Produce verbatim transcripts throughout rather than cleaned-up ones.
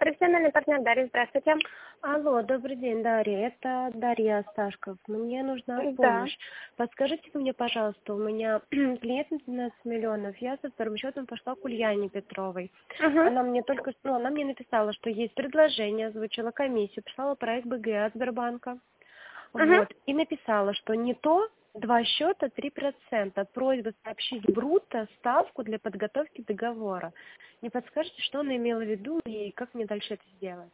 профессиональный партнер Дарья, здравствуйте. Алло, добрый день, Дарья. Это Дарья Осташков. Мне нужна Да. помощь. Подскажите мне, пожалуйста, у меня клиент на двенадцать миллионов. Я со вторым счетом пошла к Ульяне Петровой. Угу. Она мне только, ну, она мне написала, что есть предложение, озвучила комиссию, прислала проект БГ от Сбербанка. Угу. Вот. И написала, что не то, два счета, три процента. Просьба сообщить брутто ставку для подготовки договора. Не подскажете, что она имела в виду и как мне дальше это сделать?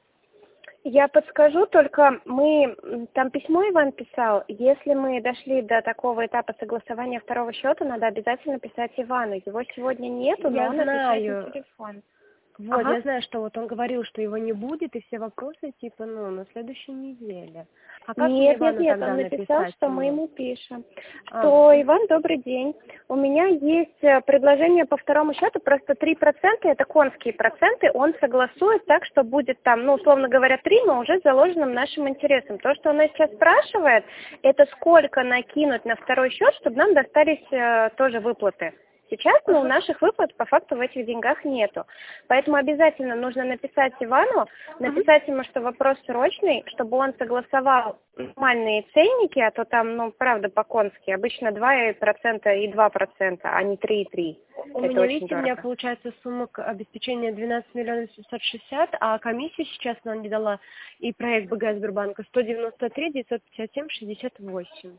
Я подскажу, только мы, там письмо Иван писал, если мы дошли до такого этапа согласования второго счета, надо обязательно писать Ивану. Его сегодня нету, но Я он отвечает знаю. на телефон. Вот, Ага. я знаю, что вот он говорил, что его не будет, и все вопросы, типа, ну, на следующей неделе. А как мне Нет, нет, Ивану нет, тогда он написал, написать что мы ему? ему пишем. А, Что, Иван, добрый день. У меня есть э, предложение по второму счету, просто три процента, это конские проценты, он согласует так, что будет там, ну, условно говоря, три, но уже заложенным нашим интересам. То, что он сейчас спрашивает, это сколько накинуть на второй счет, чтобы нам достались э, тоже выплаты. Сейчас, ну, ага. наших выплат по факту в этих деньгах нету. Поэтому обязательно нужно написать Ивану, написать ему, что вопрос срочный, чтобы он согласовал нормальные ценники, а то там, ну, правда, по-конски, обычно два процента и два процента, а не три и три. У Это меня, очень видите, у меня дорого. получается сумма к- обеспечения двенадцать миллионов семьсот шестьдесят, а комиссию сейчас нам не дала и проект БГ Сбербанка сто девяносто три девятьсот пятьдесят семь шестьдесят восемь.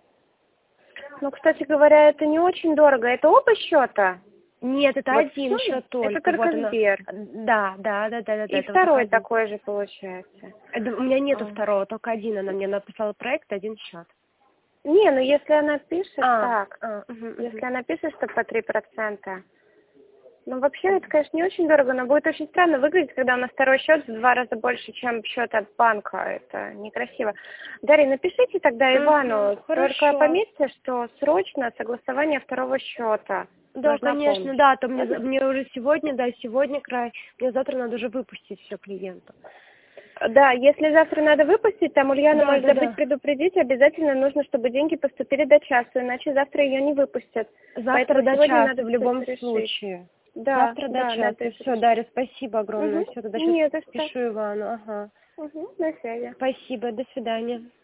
Ну, кстати говоря, это не очень дорого. Это оба счета? Нет, это Вот один сумма? счет только. Это только Вот она. Сбер. Да, да, да, да, да, да, И это вот только второй один. такой же получается. Это- у меня нету А. второго, только один. Она мне написала проект, один счет. Не, ну если она пишет А, так, а, угу, угу. если она пишет, что по три процента, ну вообще это, конечно, не очень дорого, но будет очень странно выглядеть, когда у нас второй счет в два раза больше, чем счет от банка. Это некрасиво. Дарья, напишите тогда Ивану, Угу, только хорошо. пометьте, что срочно согласование второго счета. Да, Нужна конечно, помощь. да, то мне, Ладно? мне уже сегодня, да, сегодня край. Мне завтра надо уже выпустить все клиенту. Да, если завтра надо выпустить, там Ульяна Да, может да, забыть да. предупредить, обязательно нужно, чтобы деньги поступили до часу, иначе завтра ее не выпустят. Завтра Поэтому до сегодня часа надо в все это любом решить. случае. Да, Завтра до да, часа. надо это Все, решить. Дарья, спасибо огромное. Угу. Все, тогда сейчас Не за что. пишу Ивану. Ага. Угу. На связи. Спасибо, до свидания.